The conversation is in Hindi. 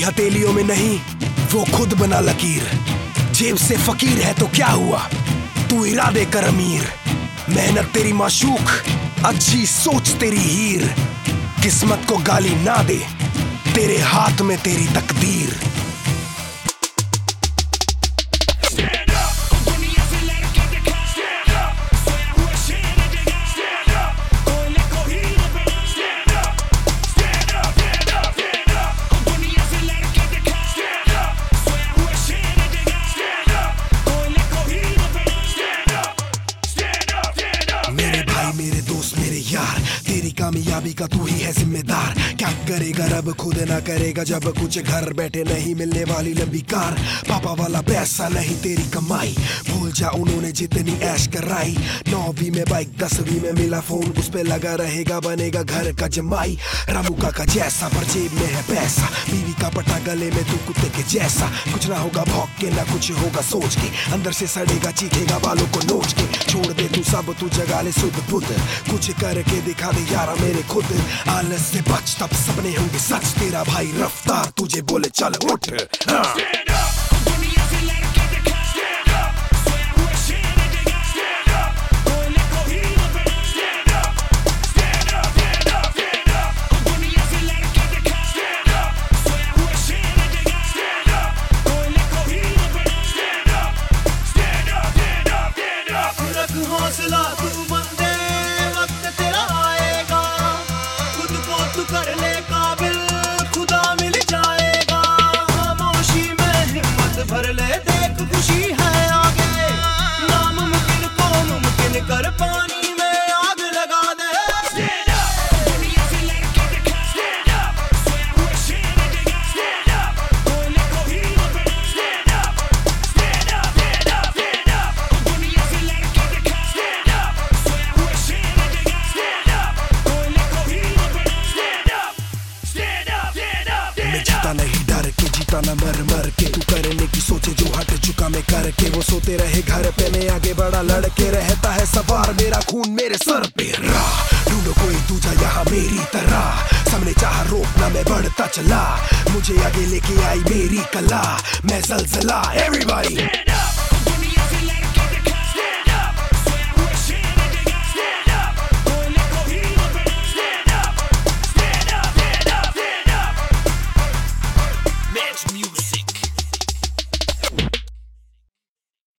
हथेलियों में नहीं, वो खुद बना लकीर। जेब से फकीर है तो क्या हुआ, तू इरादे कर अमीर। मेहनत तेरी माशूक, अच्छी सोच तेरी हीर। किस्मत को गाली ना दे, तेरे हाथ में तेरी तकदीर। मेरे दोस्त मेरे यार, तेरी कामयाबी का तू ही है जिम्मेदार। क्या करेगा रब खुद ना करेगा जब कुछ, घर बैठे नहीं मिलने वाली लंबी कार। पापा वाला पैसा नहीं तेरी कमाई, भूल जा उन्होंने जितनी ऐश कराई। 9वीं में बाइक 10वीं में मिला फोन, उस पे लगा रहेगा बनेगा घर का जमाई। रामुका का जैसा पर जेब में है पैसा, बीवी का पटा गले में तू कुत्ते के जैसा। कुछ ना होगा भौंक के ना कुछ होगा सोच के, अंदर से सड़ेगा चीखेगा बालों को नोच के। छोड़ दे तू सब, तू जगा ले सुध बुध, कुछ करके दिखा दे यारा मेरे खुद। आलस से बच तब सपने होंगे सच, तेरा भाई रफ्तार तुझे बोले चल उठ। हौसला तू बंदे, वक्त तेरा आएगा, खुद को तू कर ले काबिल, खुदा मिल जाएगा। खामोशी में हिम्मत भर ले, देख खुशी है आगे, नामुमकिन को मुमकिन कर, पानी में आग लगा दे। जीता नहीं डर के, जीता ना मर मर के, तू करने की सोचे जो हट चुका मैं करके। वो सोते रहे घर पे, मैं आगे बड़ा लड़के, रहता है सवार मेरा खून मेरे सर पे। ढूंढो कोई दूजा यहाँ मेरी तरह, सामने चाह रोकना मैं बढ़ता चला, मुझे आगे लेके आई मेरी कला, मैं जलजला। एवरीबॉडी